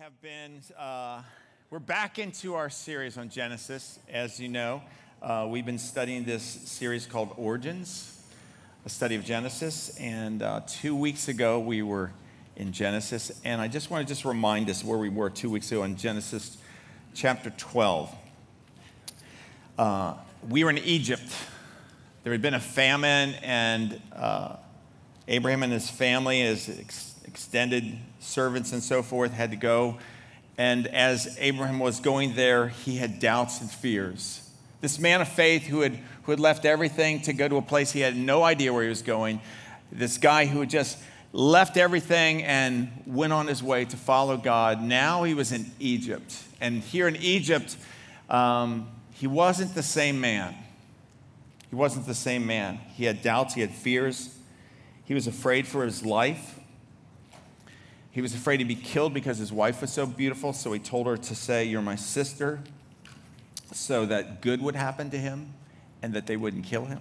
have been, we're back into our series on Genesis. As you know, we've been studying this series called Origins, a study of Genesis. And 2 weeks ago, we were in Genesis. And I just want to remind us where we were 2 weeks ago in Genesis chapter 12. We were in Egypt. There had been a famine, and Abraham and his family, his extended servants and so forth, had to go. And as Abraham was going there, he had doubts and fears. This man of faith who had left everything to go to a place he had no idea where he was going, this guy who had just left everything and went on his way to follow God, now he was in Egypt. And here in Egypt, he wasn't the same man. He wasn't the same man. He had doubts, he had fears. He was afraid for his life. He was afraid to be killed because his wife was so beautiful, so he told her to say, "You're my sister," so that good would happen to him and that they wouldn't kill him.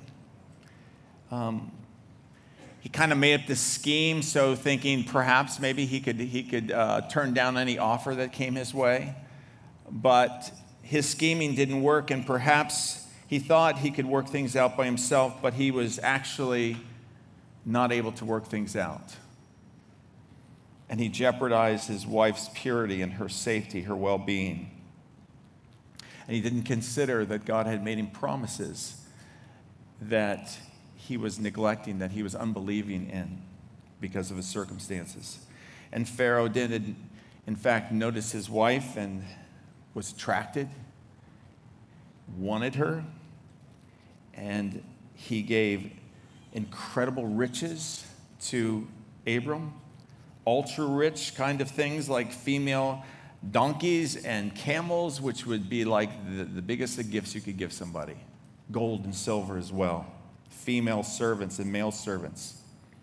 He kind of made up this scheme, so thinking perhaps maybe he could turn down any offer that came his way. But his scheming didn't work, and perhaps he thought he could work things out by himself, but he was actually not able to work things out. And he jeopardized his wife's purity and her safety, her well-being. And he didn't consider that God had made him promises that he was neglecting, that he was unbelieving in because of his circumstances. And Pharaoh did, in fact, notice his wife and was attracted, wanted her, and he gave incredible riches to Abram. Ultra-rich kind of things like female donkeys and camels, which would be like the biggest of gifts you could give somebody. Gold and silver as well. Female servants and male servants.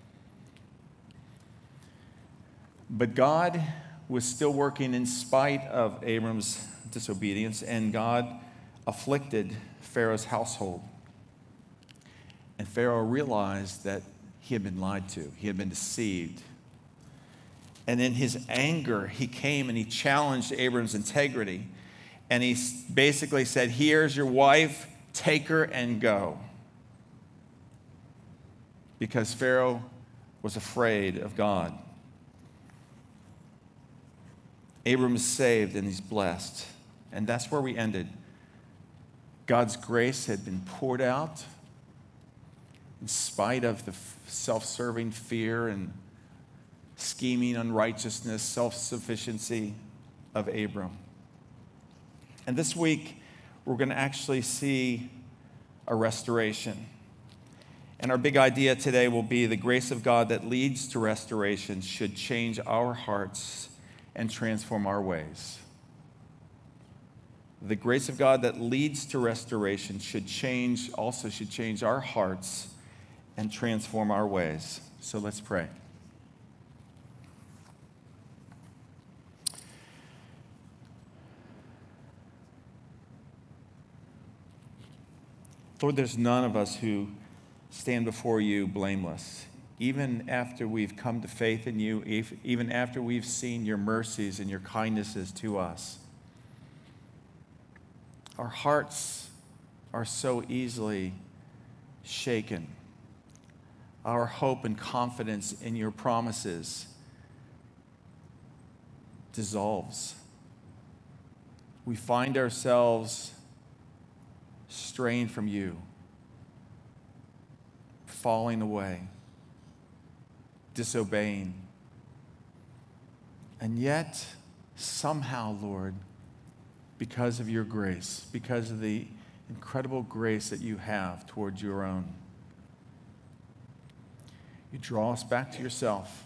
But God was still working in spite of Abram's disobedience, and God afflicted Pharaoh's household. And Pharaoh realized that he had been lied to. He had been deceived. And in his anger, he came and he challenged Abram's integrity. And he basically said, "Here's your wife, take her and go." Because Pharaoh was afraid of God. Abram is saved and he's blessed. And that's where we ended. God's grace had been poured out in spite of the self-serving fear and scheming, unrighteousness, self-sufficiency of Abram. And this week, we're going to actually see a restoration. And our big idea today will be the grace of God that leads to restoration should change our hearts and transform our ways. The grace of God that leads to restoration should change our hearts and transform our ways. So let's pray. Lord, there's none of us who stand before you blameless. Even after we've come to faith in you, even after we've seen your mercies and your kindnesses to us, our hearts are so easily shaken. Our hope and confidence in your promises dissolves. We find ourselves straying from you, falling away, disobeying. And yet, somehow, Lord, because of your grace, because of the incredible grace that you have towards your own, you draw us back to yourself.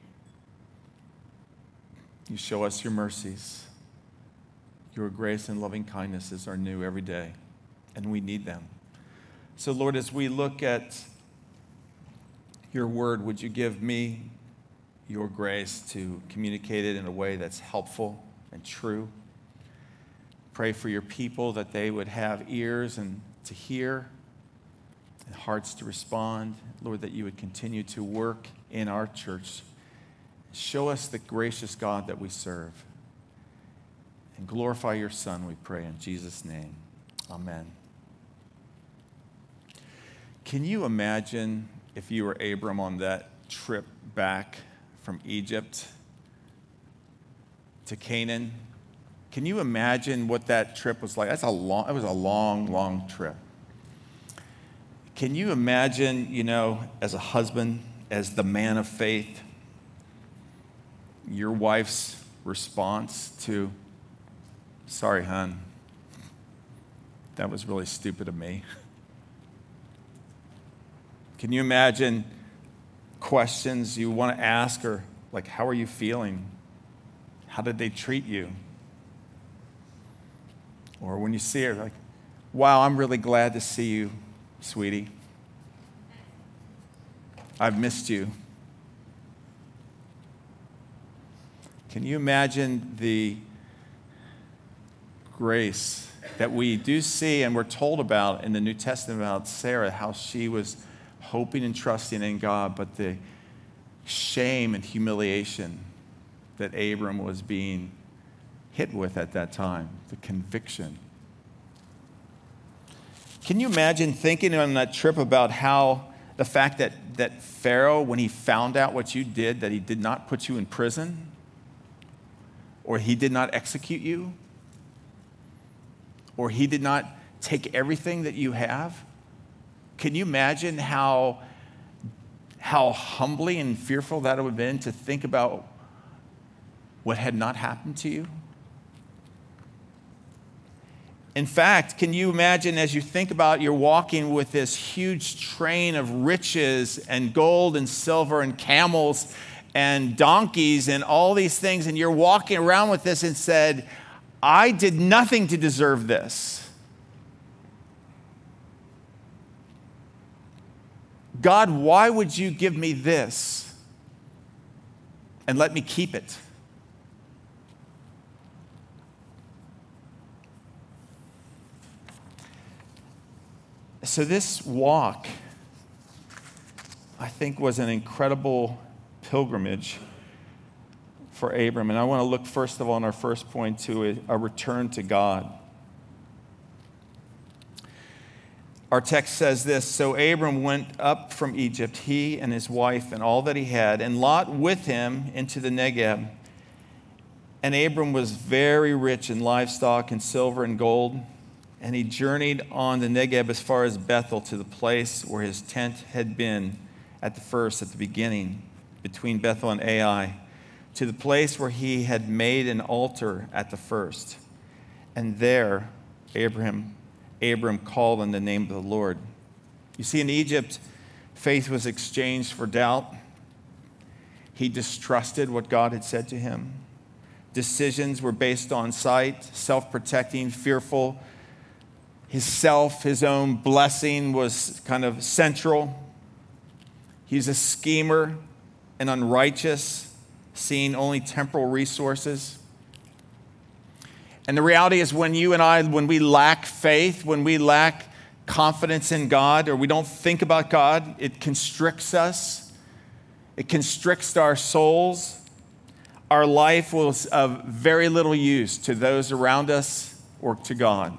You show us your mercies. Your grace and loving kindnesses are new every day, and we need them. So, Lord, as we look at your word, would you give me your grace to communicate it in a way that's helpful and true? Pray for your people that they would have ears and to hear and hearts to respond. Lord, that you would continue to work in our church. Show us the gracious God that we serve. and glorify your Son, we pray in Jesus' name. Amen. Can you imagine if you were Abram on that trip back from Egypt to Canaan? Can you imagine what that trip was like? It was a long trip. Can you imagine, as a husband, as the man of faith, your wife's response to, sorry, hon, that was really stupid of me. Can you imagine questions you want to ask her, like, how are you feeling? How did they treat you? Or when you see her, like, wow, I'm really glad to see you, sweetie. I've missed you. Can you imagine the grace that we do see and we're told about in the New Testament about Sarah, how she was hoping and trusting in God, but the shame and humiliation that Abram was being hit with at that time, the conviction. Can you imagine thinking on that trip about how the fact that Pharaoh, when he found out what you did, that he did not put you in prison or he did not execute you or he did not take everything that you have? Can you imagine how humbling and fearful that would have been to think about what had not happened to you? In fact, can you imagine as you think about you're walking with this huge train of riches and gold and silver and camels and donkeys and all these things, and you're walking around with this and said, I did nothing to deserve this. God, why would you give me this and let me keep it? So this walk, I think, was an incredible pilgrimage for Abram. And I want to look, first of all, on our first point, to a return to God. Our text says this: so Abram went up from Egypt, he and his wife and all that he had, and Lot with him into the Negeb. And Abram was very rich in livestock and silver and gold. And he journeyed on the Negeb as far as Bethel, to the place where his tent had been at the beginning, between Bethel and Ai, to the place where he had made an altar at the first. And there Abram called on the name of the Lord. You see, in Egypt, faith was exchanged for doubt. He distrusted what God had said to him. Decisions were based on sight, self-protecting, fearful. His own blessing was kind of central. He's a schemer and unrighteous, seeing only temporal resources. And the reality is, when you and I, when we lack faith, when we lack confidence in God, or we don't think about God, it constricts us. It constricts our souls. Our life was of very little use to those around us or to God.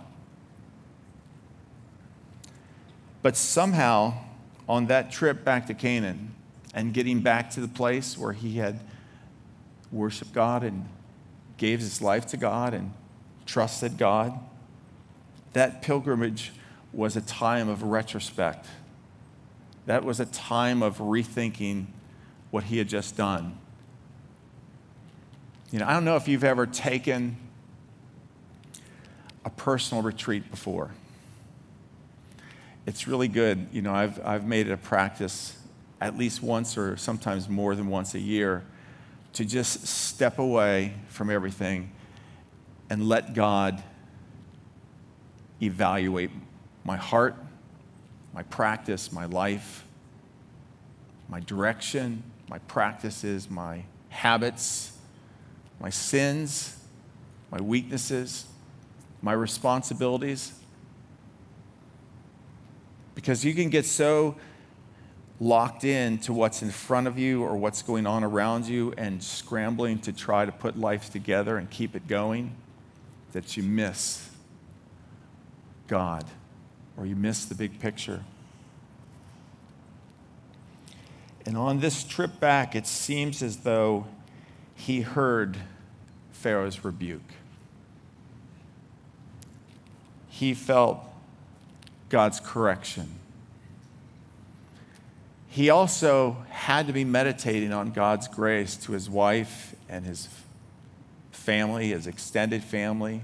But somehow, on that trip back to Canaan and getting back to the place where he had worshiped God and gave his life to God and trusted God, that pilgrimage was a time of retrospect. That was a time of rethinking what he had just done. I don't know if you've ever taken a personal retreat before. It's really good. I've made it a practice at least once or sometimes more than once a year to just step away from everything and let God evaluate my heart, my practice, my life, my direction, my practices, my habits, my sins, my weaknesses, my responsibilities. Because you can get so locked in to what's in front of you or what's going on around you and scrambling to try to put life together and keep it going, that you miss God or you miss the big picture. And on this trip back, it seems as though he heard Pharaoh's rebuke. He felt God's correction. He also had to be meditating on God's grace to his wife and his family, his extended family,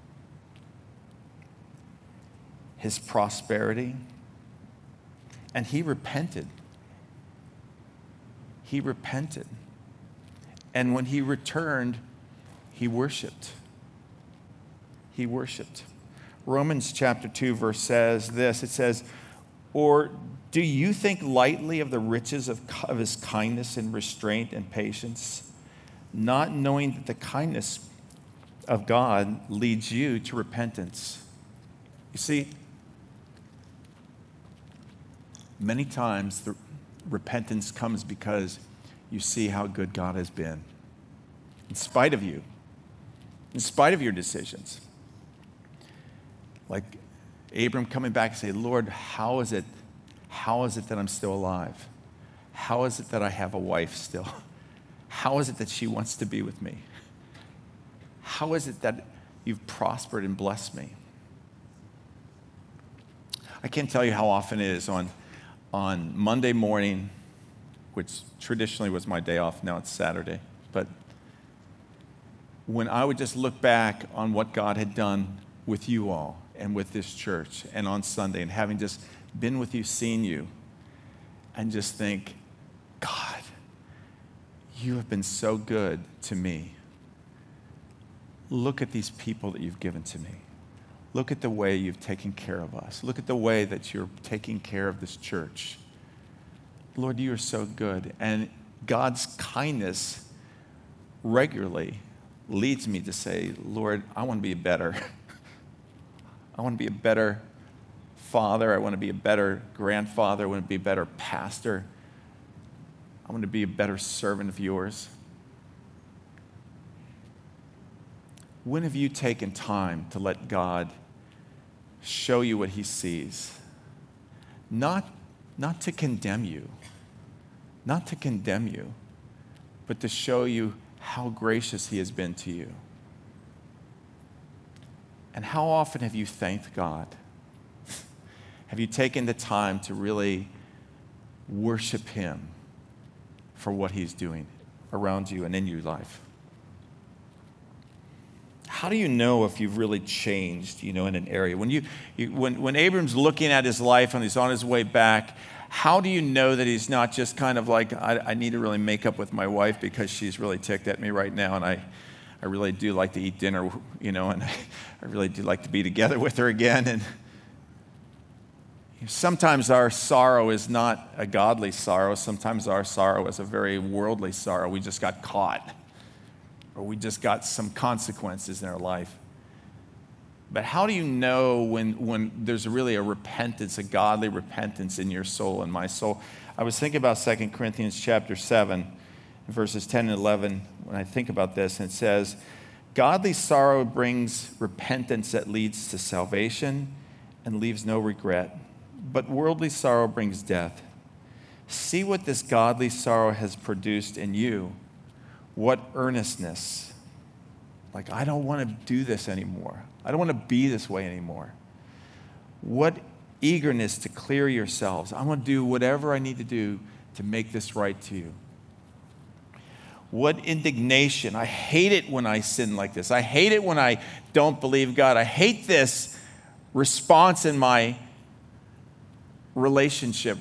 his prosperity. And he repented. He repented. And when he returned, he worshiped. He worshiped. Romans chapter 2 verse says this. It says, "Or do you think lightly of the riches of his kindness and restraint and patience, not knowing that the kindness of God leads you to repentance?" You see, many times the repentance comes because you see how good God has been, in spite of you, in spite of your decisions. Like Abram coming back and say, "Lord, how is it that I'm still alive? How is it that I have a wife still? How is it that she wants to be with me? How is it that you've prospered and blessed me?" I can't tell you how often it is on Monday morning, which traditionally was my day off, now it's Saturday, but when I would just look back on what God had done with you all and with this church and on Sunday and having just been with you, seen you, and just think, God, you have been so good to me. Look at these people that you've given to me. Look at the way you've taken care of us. Look at the way that you're taking care of this church. Lord, you are so good. And God's kindness regularly leads me to say, Lord, I want to be better. I want to be a better father. I want to be a better grandfather. I want to be a better pastor. I want to be a better servant of yours. When have you taken time to let God show you what he sees? Not to condemn you, but to show you how gracious he has been to you. And how often have you thanked God? Have you taken the time to really worship him for what he's doing around you and in your life? How do you know if you've really changed, in an area? When Abram's looking at his life and he's on his way back, how do you know that he's not just kind of like, I need to really make up with my wife because she's really ticked at me right now, and I really do like to eat dinner, and I really do like to be together with her again. And sometimes our sorrow is not a godly sorrow. Sometimes our sorrow is a very worldly sorrow. We just got caught, or we just got some consequences in our life. But how do you know when there's really a repentance, a godly repentance in your soul and my soul? I was thinking about 2 Corinthians chapter 7, verses 10 and 11, when I think about this, and it says, "Godly sorrow brings repentance that leads to salvation and leaves no regret, but worldly sorrow brings death. See what this godly sorrow has produced in you. What earnestness." Like, I don't want to do this anymore. I don't want to be this way anymore. "What eagerness to clear yourselves." I want to do whatever I need to do to make this right to you. "What indignation." I hate it when I sin like this. I hate it when I don't believe God. I hate this response in my relationship.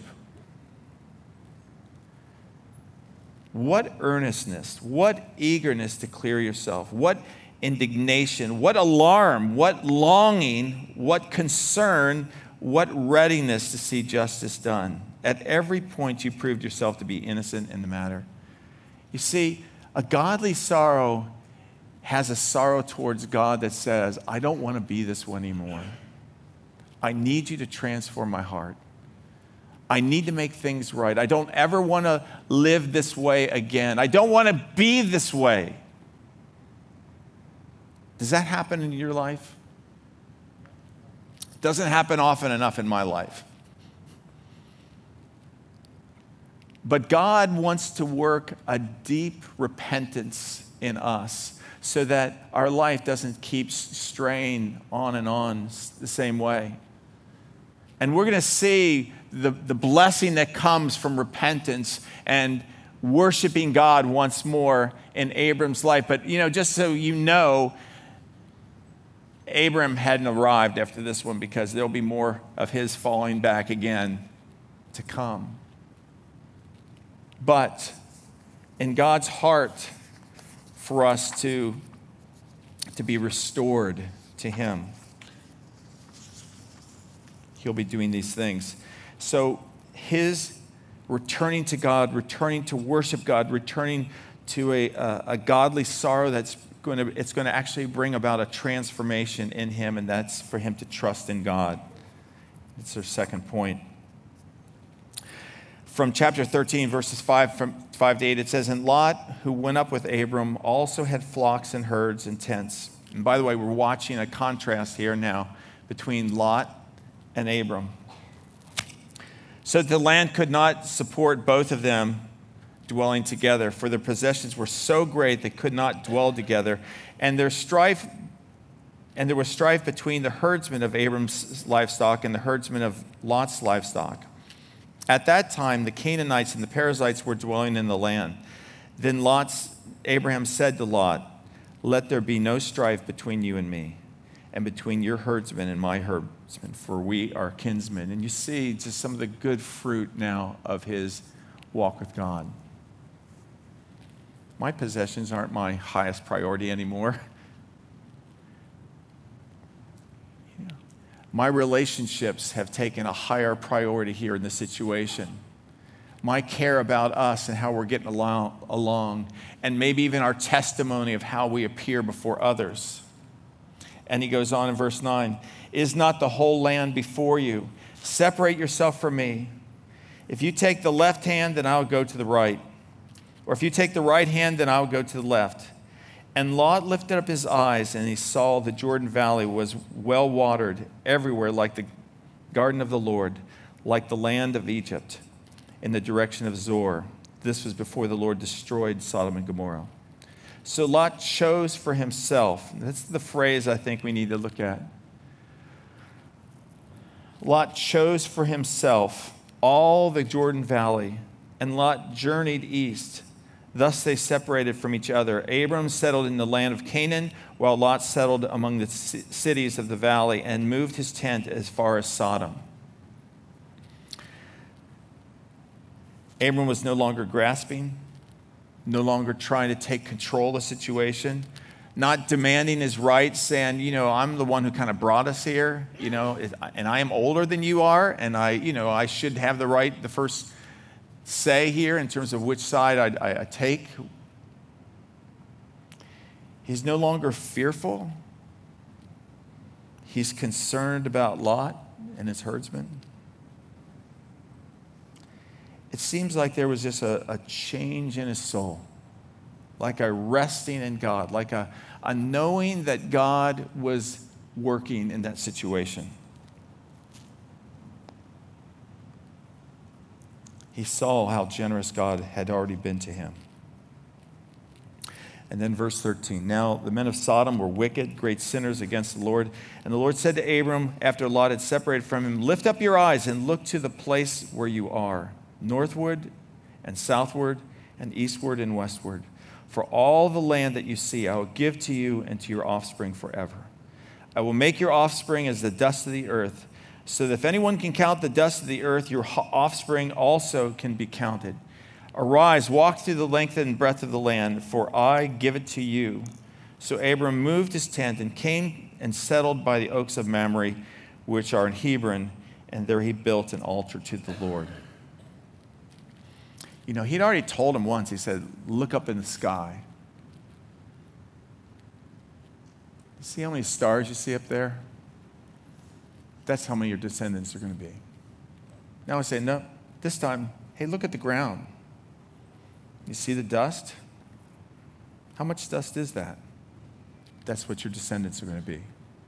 "What earnestness, what eagerness to clear yourself, what indignation, what alarm, what longing, what concern, what readiness to see justice done. At every point you proved yourself to be innocent in the matter." You see, a godly sorrow has a sorrow towards God that says, I don't want to be this way anymore. I need you to transform my heart. I need to make things right. I don't ever want to live this way again. I don't want to be this way. Does that happen in your life? It doesn't happen often enough in my life. But God wants to work a deep repentance in us so that our life doesn't keep straying on and on the same way. And we're going to see the blessing that comes from repentance and worshiping God once more in Abram's life. But, just so you know, Abram hadn't arrived after this one, because there'll be more of his falling back again to come. But in God's heart for us to be restored to him, he'll be doing these things. So his returning to God, returning to worship God, returning to a godly sorrow it's going to actually bring about a transformation in him, and that's for him to trust in God. It's our second point. From chapter 13, verses 5 to 8, it says, "And Lot, who went up with Abram, also had flocks and herds and tents." And by the way, we're watching a contrast here now between Lot and Abram. "So that the land could not support both of them dwelling together, for their possessions were so great they could not dwell together. And there was strife between the herdsmen of Abram's livestock and the herdsmen of Lot's livestock. At that time, the Canaanites and the Perizzites were dwelling in the land. Then Abraham said to Lot, 'Let there be no strife between you and me, and between your herdsmen and my herdsmen, for we are kinsmen.'" And you see just some of the good fruit now of his walk with God. My possessions aren't my highest priority anymore. My relationships have taken a higher priority here in this situation. My care about us and how we're getting along, and maybe even our testimony of how we appear before others. And he goes on in verse 9, "Is not the whole land before you? Separate yourself from me. If you take the left hand, then I'll go to the right. Or if you take the right hand, then I'll go to the left." And Lot lifted up his eyes, and he saw the Jordan Valley was well watered everywhere, like the garden of the Lord, like the land of Egypt, in the direction of Zoar. This was before the Lord destroyed Sodom and Gomorrah. So Lot chose for himself. That's the phrase I think we need to look at. Lot chose for himself all the Jordan Valley, and Lot journeyed east. Thus they separated from each other. Abram settled in the land of Canaan, while Lot settled among the cities of the valley and moved his tent as far as Sodom. Abram was no longer grasping, no longer trying to take control of the situation, not demanding his rights, saying, I'm the one who kind of brought us here, and I am older than you are, and I should have the right, the first say here in terms of which side I take. He's no longer fearful. He's concerned about Lot and his herdsmen. It seems like there was just a change in his soul, like a resting in God, like a knowing that God was working in that situation. He saw how generous God had already been to him. And then verse 13, "Now the men of Sodom were wicked, great sinners against the Lord. And the Lord said to Abram, after Lot had separated from him, 'Lift up your eyes and look to the place where you are, northward and southward and eastward and westward. For all the land that you see, I will give to you and to your offspring forever. I will make your offspring as the dust of the earth, so that if anyone can count the dust of the earth, your offspring also can be counted. Arise, walk through the length and breadth of the land, for I give it to you.' So Abram moved his tent and came and settled by the oaks of Mamre, which are in Hebron, and there he built an altar to the Lord." He'd already told him once, he said, "Look up in the sky. See how many stars you see up there? That's how many your descendants are going to be." Now I say, no, this time, hey, look at the ground. You see the dust? How much dust is that? that's what your descendants are going to be.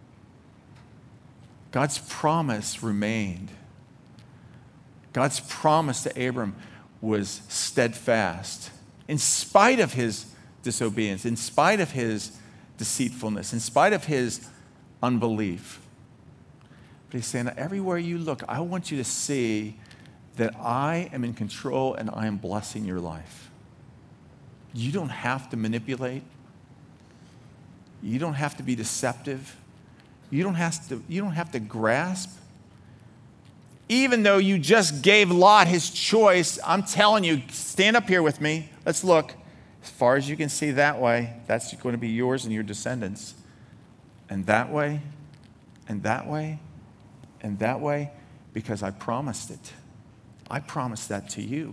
God's promise remained. God's promise to Abram was steadfast. In spite of his disobedience, in spite of his deceitfulness, in spite of his unbelief. But he's saying, everywhere you look, I want you to see that I am in control and I am blessing your life. You don't have to manipulate. You don't have to be deceptive. You don't have to grasp. Even though you just gave Lot his choice, I'm telling you, stand up here with me. Let's look. As far as you can see that way, that's going to be yours and your descendants. And that way, and that way, and that way, because I promised it. I promised that to you.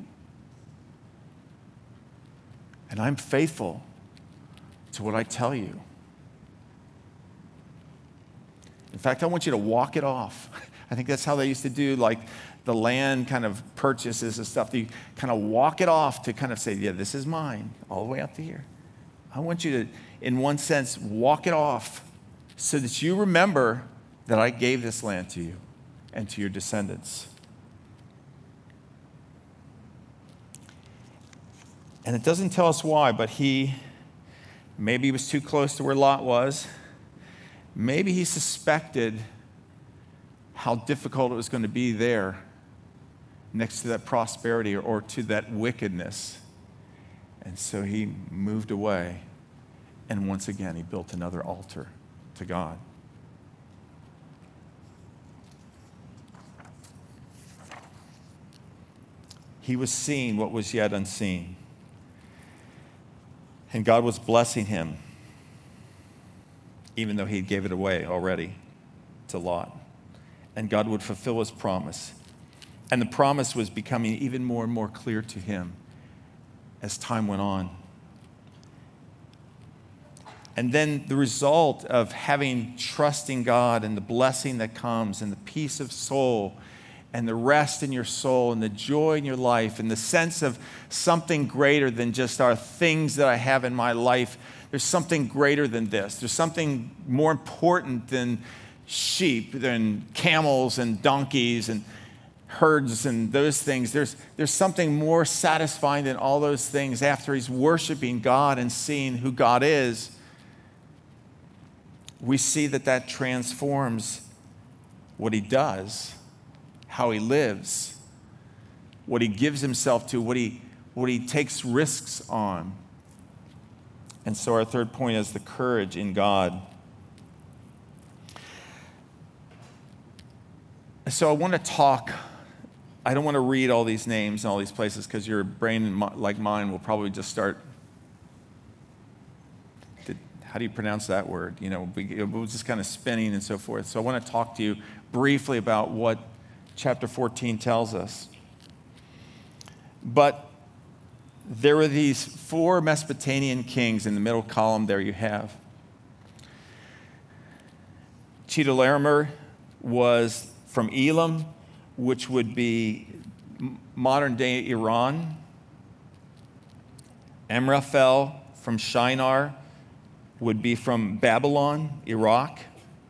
And I'm faithful to what I tell you. In fact, I want you to walk it off. I think that's how they used to do, like, the land kind of purchases and stuff. You kind of walk it off to kind of say, yeah, this is mine, all the way up to here. I want you to, in one sense, walk it off so that you remember that I gave this land to you and to your descendants. And it doesn't tell us why, but maybe he was too close to where Lot was. Maybe he suspected how difficult it was going to be there next to that prosperity or to that wickedness. And so he moved away. And once again, he built another altar to God. He was seeing what was yet unseen. And God was blessing him, even though he gave it away already to Lot. And God would fulfill his promise. And the promise was becoming even more and more clear to him as time went on. And then the result of having trust in God and the blessing that comes and the peace of soul and the rest in your soul and the joy in your life and the sense of something greater than just our things that I have in my life. There's something greater than this. There's something more important than sheep, than camels and donkeys and herds and those things. There's something more satisfying than all those things after he's worshiping God and seeing who God is. We see that transforms what he does, how he lives, what he gives himself to, what he takes risks on. And so our third point is the courage in God. So I want to talk, I don't want to read all these names and all these places because your brain, like mine, will probably just start, how do you pronounce that word? You know, it was just kind of spinning and so forth. So I want to talk to you briefly about what chapter 14 tells us. But there were these 4 Mesopotamian kings in the middle column there you have. Chedorlaomer was from Elam, which would be modern-day Iran. Amraphel from Shinar would be from Babylon, Iraq.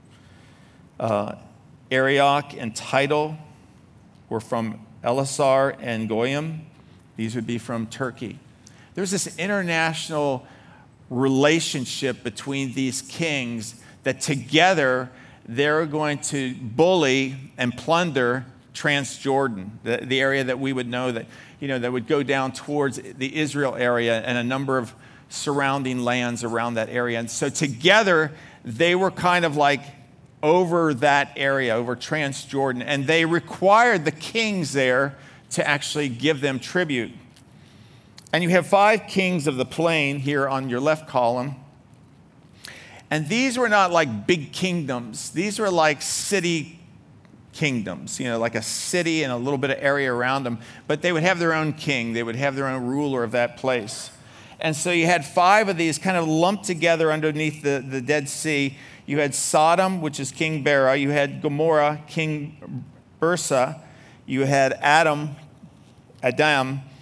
Arioch and Tidal were from Elasar and Goyim. These would be from Turkey. There's this international relationship between these kings that together they're going to bully and plunder Transjordan, the area that we would know that, you know, that would go down towards the Israel area and a number of surrounding lands around that area. And so together they were kind of like over that area, over Transjordan, and they required the kings there to actually give them tribute. And you have 5 kings of the plain here on your left column. And these were not like big kingdoms. These were like city kingdoms, you know, like a city and a little bit of area around them. But they would have their own king. They would have their own ruler of that place. And so you had 5 of these kind of lumped together underneath the Dead Sea. You had Sodom, which is King Bera. You had Gomorrah, King Bursa. You had Admah,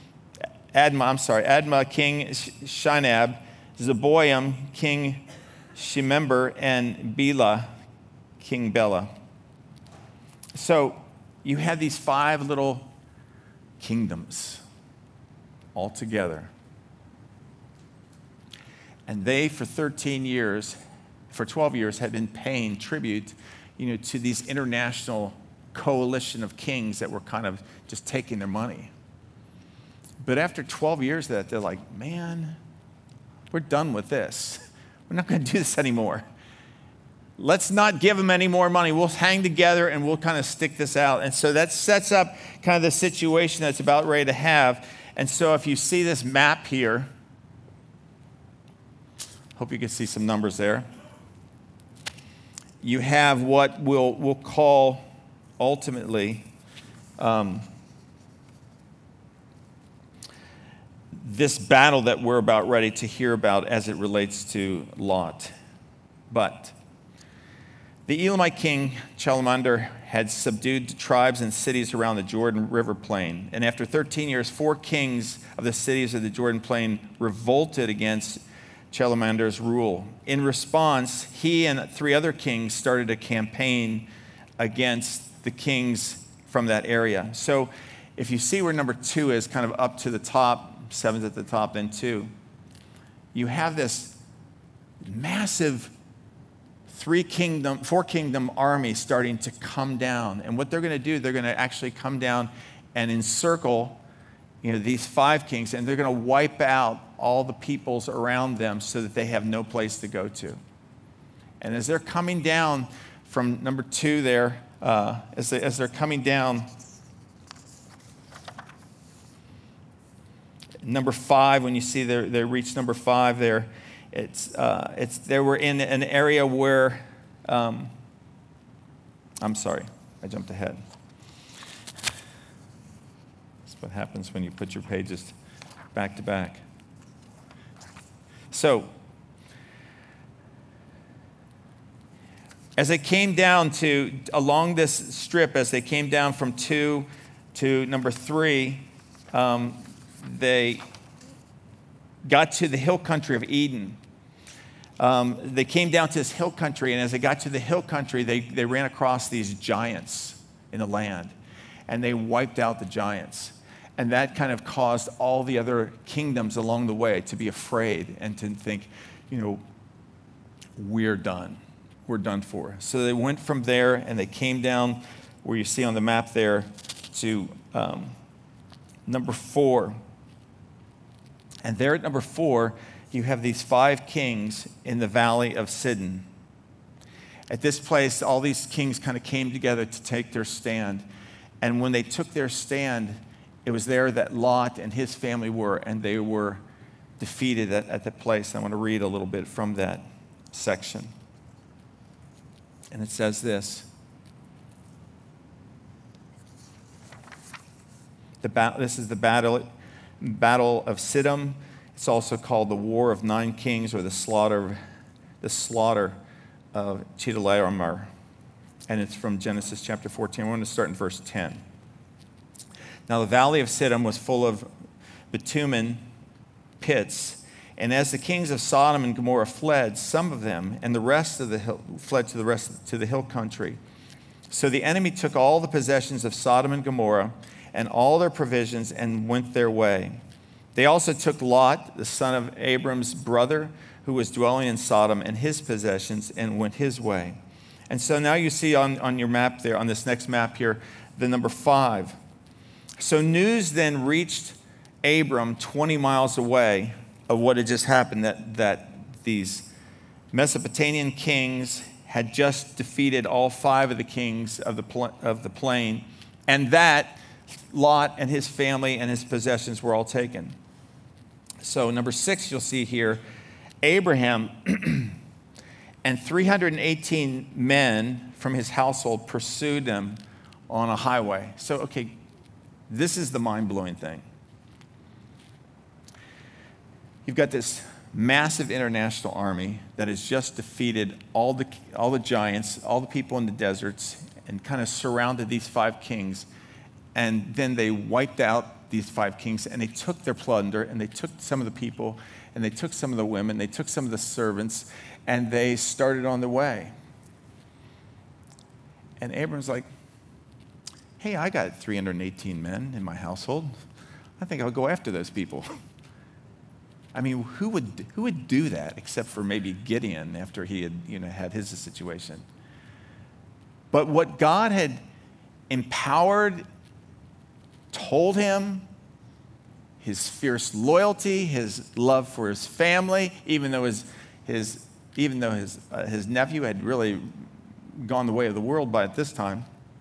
King Shinab. Zeboim, King Shemember, and Bela, King Bela. So you had these 5 little kingdoms all together. And they, for 12 years, had been paying tribute, to these international coalition of kings that were kind of just taking their money. But after 12 years of that, they're like, man, we're done with this. We're not going to do this anymore. Let's not give them any more money. We'll hang together and we'll kind of stick this out. And so that sets up kind of the situation that's about ready to have. And so if you see this map here, hope you can see some numbers there. You have what we'll call ultimately this battle that we're about ready to hear about as it relates to Lot. But the Elamite king Chaldemander had subdued tribes and cities around the Jordan River plain. And after 13 years, 4 kings of the cities of the Jordan plain revolted against Chaldemander's rule. In response, he and 3 other kings started a campaign against the kings from that area. So if you see where number 2 is, kind of up to the top, 7's at the top, then 2, you have this massive 4-kingdom army starting to come down. And what they're going to do, they're going to actually come down and encircle these 5 kings, and they're going to wipe out all the peoples around them so that they have no place to go to. And as they're coming down from number 2 there, as they're coming down, number 5, when you see they reach number 5 there, they were in an area where, I'm sorry, I jumped ahead. That's what happens when you put your pages back to back. So, as they came down along this strip, as they came down from 2 to number 3, they got to the hill country of Eden. They came down to this hill country, and as they got to the hill country, they ran across these giants in the land, and they wiped out the giants. And that kind of caused all the other kingdoms along the way to be afraid and to think, we're done. We're done for. So they went from there, and they came down where you see on the map there to number 4. And there at number 4, you have these 5 kings in the valley of Sidon. At this place, all these kings kind of came together to take their stand. And when they took their stand, it was there that Lot and his family were, and they were defeated at that place. I want to read a little bit from that section. And it says this. This is the battle of Siddim. It's also called the War of 9 Kings, or the slaughter of Chedorlaomer. And it's from Genesis chapter 14. We're going to start in verse 10. Now the valley of Siddim was full of bitumen pits, and as the kings of Sodom and Gomorrah fled, some of them and the rest of the hill fled to the hill country. So the enemy took all the possessions of Sodom and Gomorrah and all their provisions and went their way. They also took Lot, the son of Abram's brother, who was dwelling in Sodom, and his possessions, and went his way. And so now you see on your map there, on this next map here, the number 5. So news then reached Abram 20 miles away of what had just happened, that these Mesopotamian kings had just defeated all 5 of the kings of the plain, and that Lot and his family and his possessions were all taken. So number 6, you'll see here, Abraham and 318 men from his household pursued them on a highway. So, okay, this is the mind-blowing thing. You've got this massive international army that has just defeated all the giants, all the people in the deserts, and kind of surrounded these 5 kings. And then they wiped out these 5 kings, and they took their plunder, and they took some of the people, and they took some of the women, they took some of the servants, And they started on the way. And Abram's like, hey, I got 318 men in my household. I think I'll go after those people. I mean, who would do that except for maybe Gideon after he had, had his situation? But what God had empowered, told him, his fierce loyalty, his love for his family, even though his nephew had really gone the way of the world by at this time,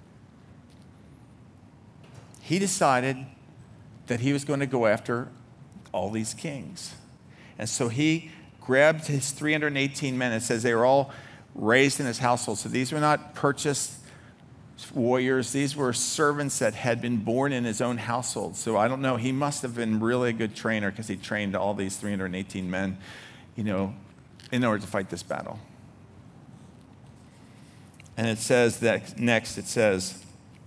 he decided that he was going to go after all these kings. And so he grabbed his 318 men. It says they were all raised in his household. So these were not purchased warriors. These were servants that had been born in his own household. So I don't know. He must have been really a good trainer because he trained all these 318 men, in order to fight this battle. And it says that next, it says,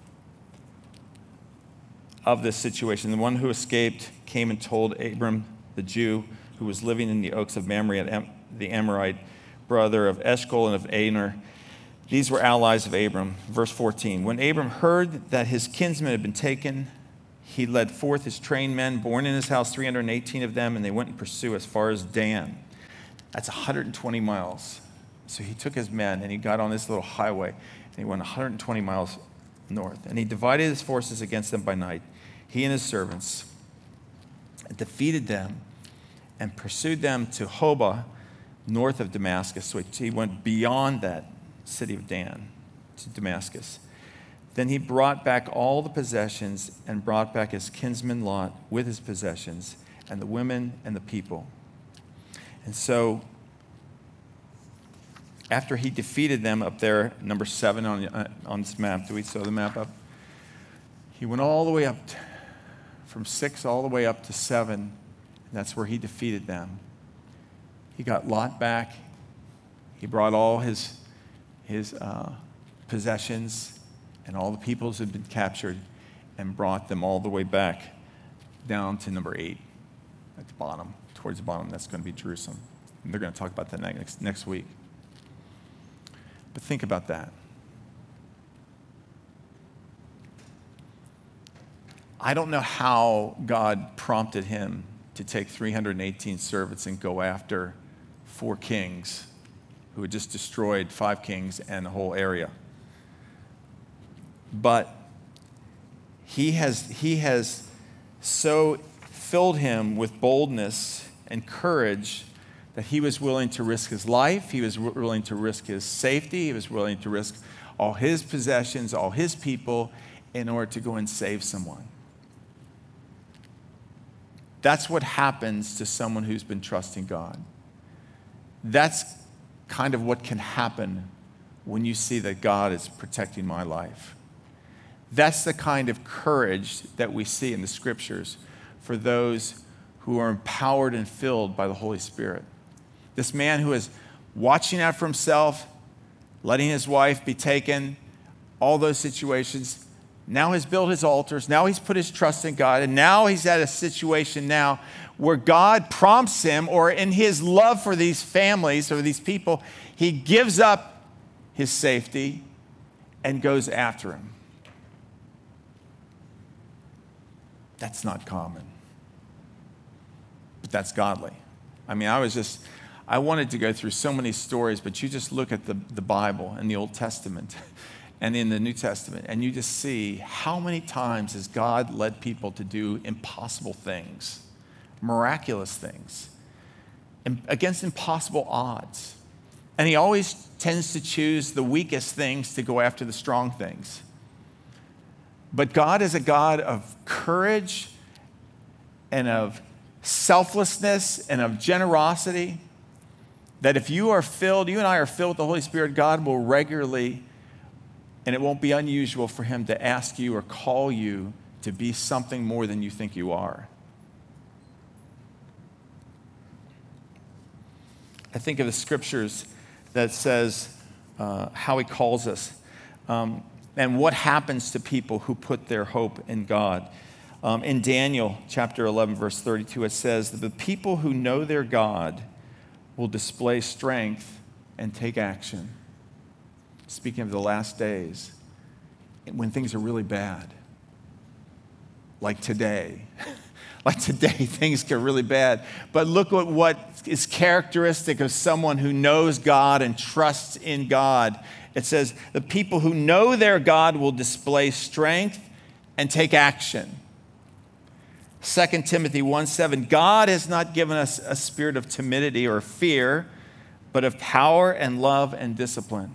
of this situation, the one who escaped came and told Abram, the Jew, who was living in the oaks of Mamre, the Amorite, brother of Eshcol and of Aner. These were allies of Abram. Verse 14, when Abram heard that his kinsmen had been taken, he led forth his trained men, born in his house, 318 of them, and they went in pursuit as far as Dan. That's 120 miles. So he took his men and he got on this little highway and he went 120 miles north. And he divided his forces against them by night, he and his servants, and defeated them and pursued them to Hobah, north of Damascus. So he went beyond that city of Dan to Damascus. Then he brought back all the possessions and brought back his kinsman Lot with his possessions and the women and the people. And so after he defeated them up there, number 7 on this map, do we show the map up? He went all the way up, from 6 all the way up to 7, and that's where he defeated them. He got Lot back. He brought all his possessions and all the peoples who had been captured and brought them all the way back down to number 8 at the bottom, towards the bottom. That's going to be Jerusalem. And they're going to talk about that next week. But think about that. I don't know how God prompted him to take 318 servants and go after 4 kings who had just destroyed 5 kings and the whole area. But he has so filled him with boldness and courage that he was willing to risk his life, he was willing to risk his safety, he was willing to risk all his possessions, all his people, in order to go and save someone. That's what happens to someone who's been trusting God. That's kind of what can happen when you see that God is protecting my life. That's the kind of courage that we see in the scriptures for those who are empowered and filled by the Holy Spirit. This man who is watching out for himself, letting his wife be taken, all those situations, now has built his altars, now he's put his trust in God, and now he's at a situation now where God prompts him, or in his love for these families or these people, he gives up his safety and goes after him. That's not common, but that's godly. I mean, I wanted to go through so many stories, but you just look at the Bible and the Old Testament and in the New Testament, and you just see how many times has God led people to do impossible things, miraculous things, against impossible odds. And he always tends to choose the weakest things to go after the strong things. But God is a God of courage and of selflessness and of generosity, that if you and I are filled with the Holy Spirit, God will regularly, and it won't be unusual for him to ask you or call you to be something more than you think you are. I think of the scriptures that says how he calls us and what happens to people who put their hope in God. In Daniel chapter 11, verse 32, it says that the people who know their God will display strength and take action. Speaking of the last days, when things are really bad, like today. Like today, things get really bad. But look at what is characteristic of someone who knows God and trusts in God. It says, the people who know their God will display strength and take action. 2 Timothy 1:7, God has not given us a spirit of timidity or fear, but of power and love and discipline.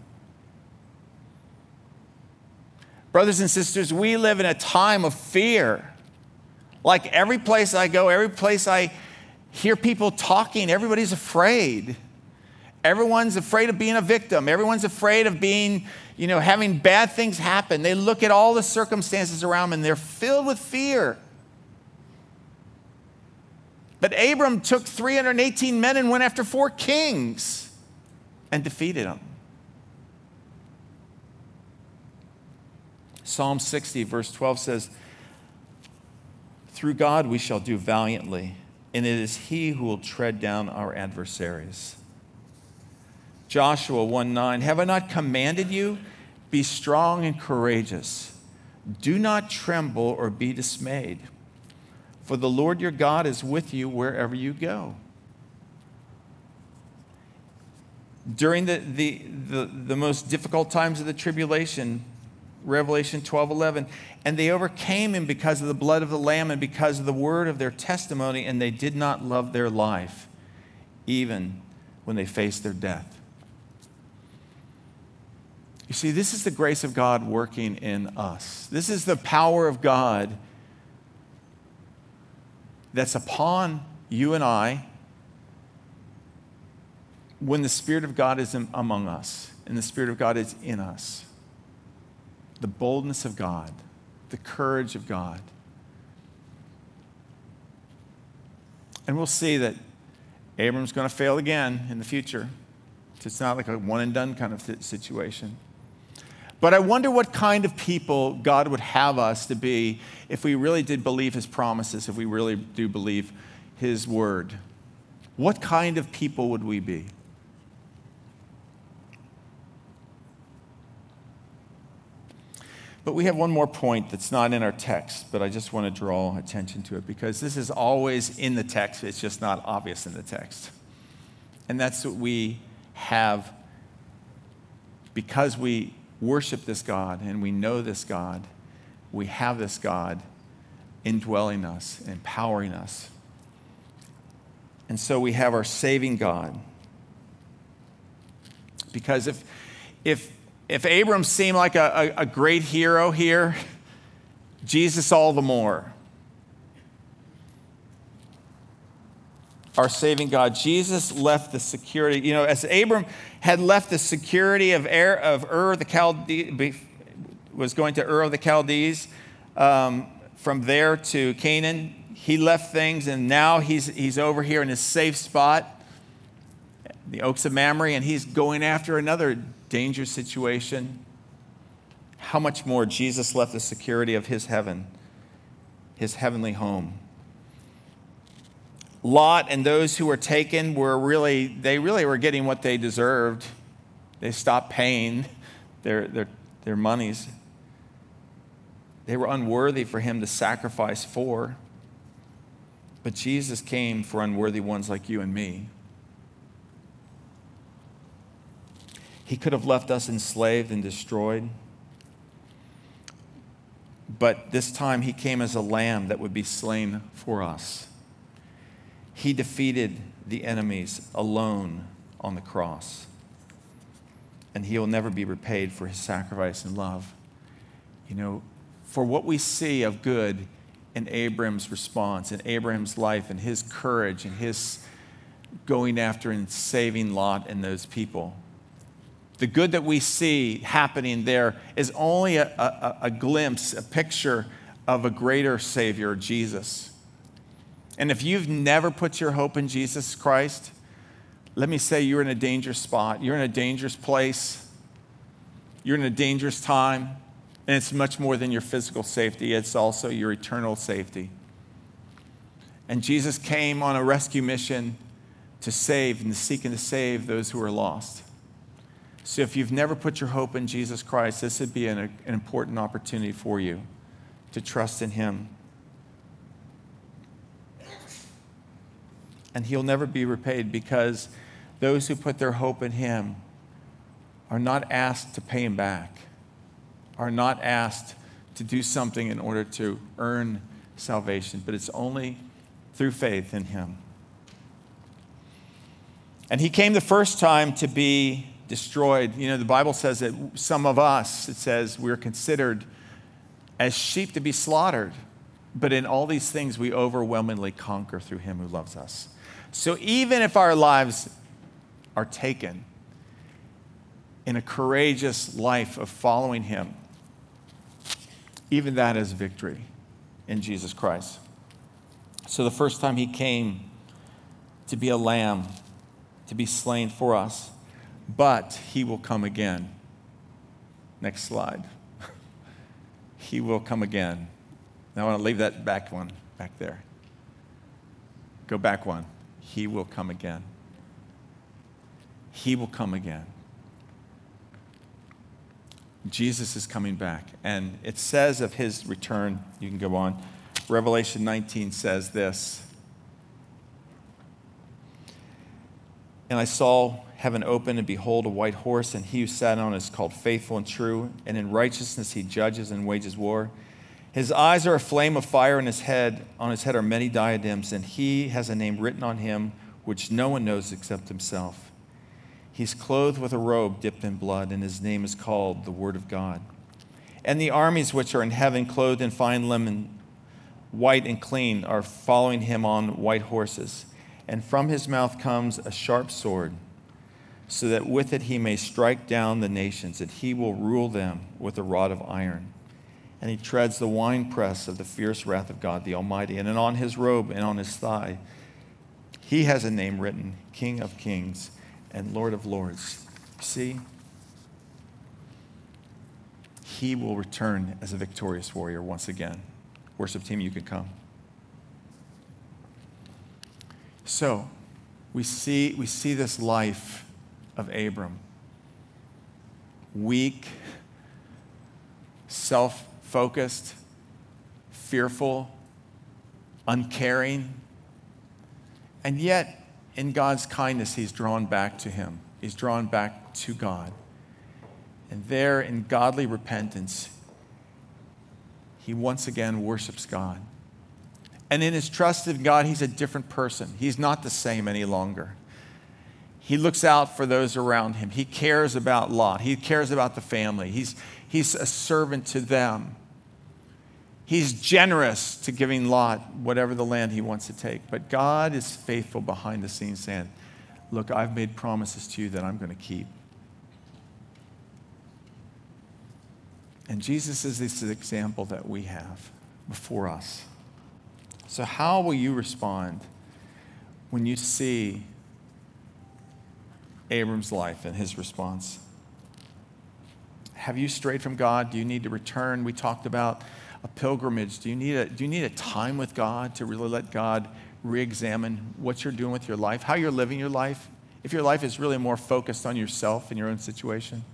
Brothers and sisters, we live in a time of fear. Like every place I go, every place I hear people talking, everybody's afraid. Everyone's afraid of being a victim. Everyone's afraid of being, having bad things happen. They look at all the circumstances around them and they're filled with fear. But Abram took 318 men and went after 4 kings and defeated them. Psalm 60, verse 12 says, through God we shall do valiantly, and it is he who will tread down our adversaries. Joshua 1:9, have I not commanded you? Be strong and courageous. Do not tremble or be dismayed, for the Lord your God is with you wherever you go. During the most difficult times of the tribulation, Revelation 12:11, and they overcame him because of the blood of the Lamb and because of the word of their testimony, and they did not love their life, even when they faced their death. You see, this is the grace of God working in us. This is the power of God that's upon you and I when the Spirit of God is among us and the Spirit of God is in us. The boldness of God, the courage of God. And we'll see that Abram's going to fail again in the future. It's not like a one and done kind of situation. But I wonder what kind of people God would have us to be if we really did believe his promises, if we really do believe his word. What kind of people would we be? But we have one more point that's not in our text, but I just want to draw attention to it because this is always in the text. It's just not obvious in the text. And that's what we have because we worship this God and we know this God. We have this God indwelling us, empowering us. And so we have our saving God. Because if Abram seemed like a great hero here, Jesus all the more. Our saving God. Jesus left the security. As Abram had left the security of Ur the Chaldees, was going to Ur of the Chaldees, from there to Canaan, he left things, and now he's over here in his safe spot, the Oaks of Mamre, and he's going after another dangerous situation. How much more Jesus left the security of his heaven, his heavenly home. Lot and those who were taken were really getting what they deserved. They stopped paying their monies. They were unworthy for him to sacrifice for. But Jesus came for unworthy ones like you and me. He could have left us enslaved and destroyed. But this time he came as a lamb that would be slain for us. He defeated the enemies alone on the cross. And he will never be repaid for his sacrifice and love. For what we see of good in Abram's response, in Abraham's life, and his courage, and his going after and saving Lot and those people. The good that we see happening there is only a glimpse, a picture of a greater Savior, Jesus. And if you've never put your hope in Jesus Christ, let me say you're in a dangerous spot. You're in a dangerous place. You're in a dangerous time. And it's much more than your physical safety. It's also your eternal safety. And Jesus came on a rescue mission to save and to seek and to save those who are lost. So if you've never put your hope in Jesus Christ, this would be an important opportunity for you to trust in him. And he'll never be repaid, because those who put their hope in him are not asked to pay him back, are not asked to do something in order to earn salvation, but it's only through faith in him. And he came the first time to be destroyed. You know, the Bible says that some of us, it says, we're considered as sheep to be slaughtered. But in all these things, we overwhelmingly conquer through him who loves us. So even if our lives are taken in a courageous life of following him, even that is victory in Jesus Christ. So the first time he came to be a lamb, to be slain for us, but he will come again. Next slide. He will come again. Now I want to leave that back there. Go back one. He will come again. He will come again. Jesus is coming back. And it says of his return, you can go on, Revelation 19 says this. And I saw heaven open, and behold, a white horse, and he who sat on it is called Faithful and True, and in righteousness he judges and wages war. His eyes are a flame of fire, and on his head are many diadems, and he has a name written on him which no one knows except himself. He's clothed with a robe dipped in blood, and his name is called the Word of God. And the armies which are in heaven, clothed in fine linen, white and clean, are following him on white horses. And from his mouth comes a sharp sword, so that with it he may strike down the nations, and he will rule them with a rod of iron. And he treads the winepress of the fierce wrath of God the Almighty. And on his robe and on his thigh, he has a name written, King of Kings and Lord of Lords. See? He will return as a victorious warrior once again. Worship team, you can come. So, we see this life of Abram. Weak, self-focused, fearful, uncaring, and yet in God's kindness, he's drawn back to him. He's drawn back to God. And there in godly repentance, he once again worships God. And in his trust in God, he's a different person. He's not the same any longer. He looks out for those around him. He cares about Lot. He cares about the family. He's a servant to them. He's generous to giving Lot whatever the land he wants to take. But God is faithful behind the scenes, saying, look, I've made promises to you that I'm going to keep. And Jesus is this example that we have before us. So how will you respond when you see Abram's life and his response? Have you strayed from God? Do you need to return? We talked about a pilgrimage. Do you need a time with God to really let God re-examine what you're doing with your life, how you're living your life? If your life is really more focused on yourself and your own situation?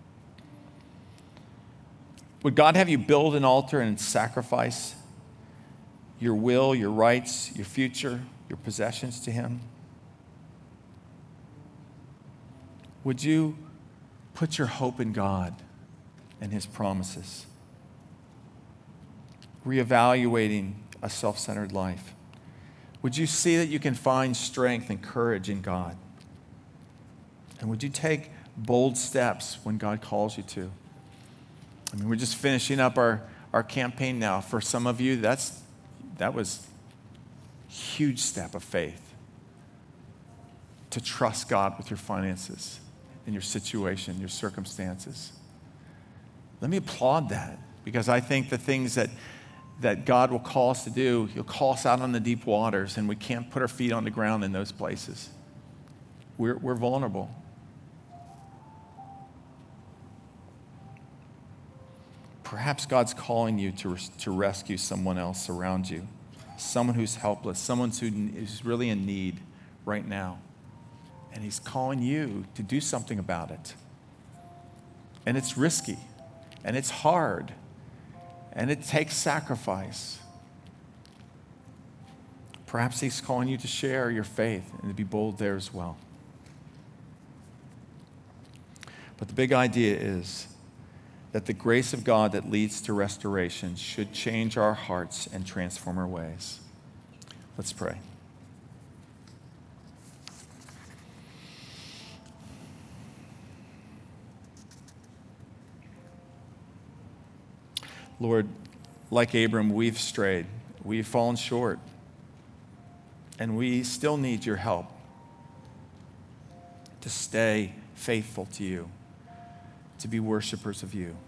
Would God have you build an altar and sacrifice your will, your rights, your future, your possessions to him? Would you put your hope in God and his promises? Reevaluating a self-centered life. Would you see that you can find strength and courage in God? And would you take bold steps when God calls you to? I mean, we're just finishing up our campaign now. For some of you, that was a huge step of faith. To trust God with your finances and your situation, your circumstances. Let me applaud that, because I think the things that God will call us to do, he'll call us out on the deep waters, and we can't put our feet on the ground in those places. We're vulnerable. Perhaps God's calling you to rescue someone else around you, someone who's helpless, someone who's really in need right now. And he's calling you to do something about it. And it's risky, and it's hard, and it takes sacrifice. Perhaps he's calling you to share your faith and to be bold there as well. But the big idea is that the grace of God that leads to restoration should change our hearts and transform our ways. Let's pray. Lord, like Abram, we've strayed. We've fallen short. And we still need your help to stay faithful to you, to be worshipers of you.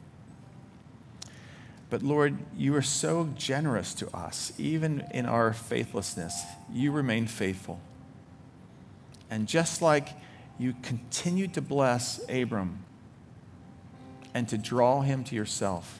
But Lord, you are so generous to us. Even in our faithlessness, you remain faithful. And just like you continued to bless Abram and to draw him to yourself,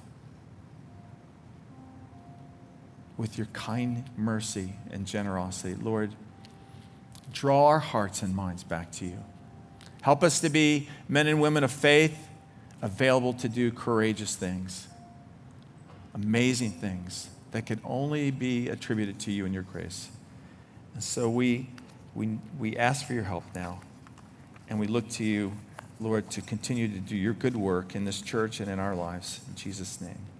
with your kind mercy and generosity, Lord, draw our hearts and minds back to you. Help us to be men and women of faith, available to do courageous things, amazing things that can only be attributed to you and your grace. And so we ask for your help now, and we look to you, Lord, to continue to do your good work in this church and in our lives. In Jesus' name.